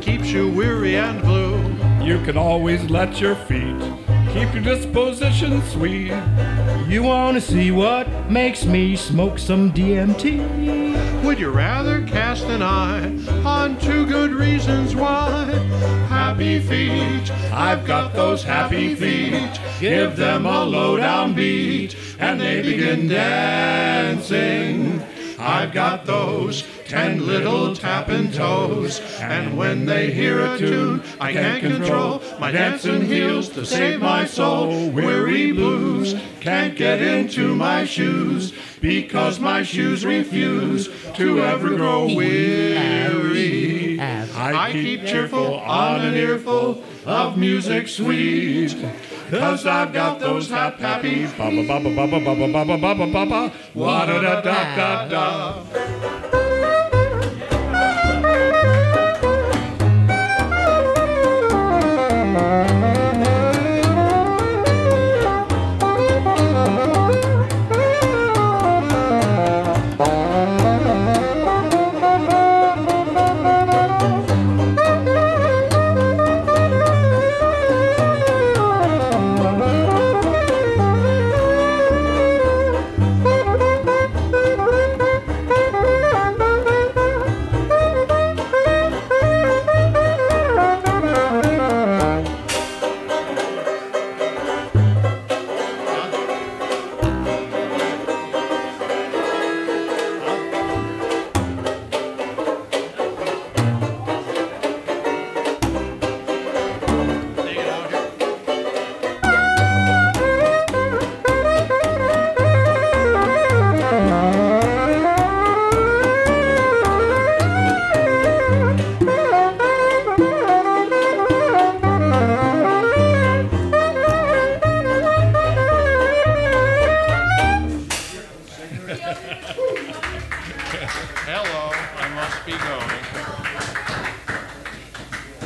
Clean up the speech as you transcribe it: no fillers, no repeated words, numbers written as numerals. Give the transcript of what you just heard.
keeps you weary and blue. You can always let your feet keep your disposition sweet. You wanna see what makes me smoke some DMT? Would you rather cast an eye on 2 good reasons why? Happy feet, I've got those happy feet. Give them a low-down beat, and they begin dancing. I've got those 10 little tapping toes, and when they hear a tune, I can't control my dancing heels to save my soul. Weary blues can't get into my shoes, because my shoes refuse to ever grow weary. I keep cheerful on an earful of music sweet, 'cause I've got those happy, ba ba ba ba ba ba ba ba ba ba ba ba, wa da da da da da.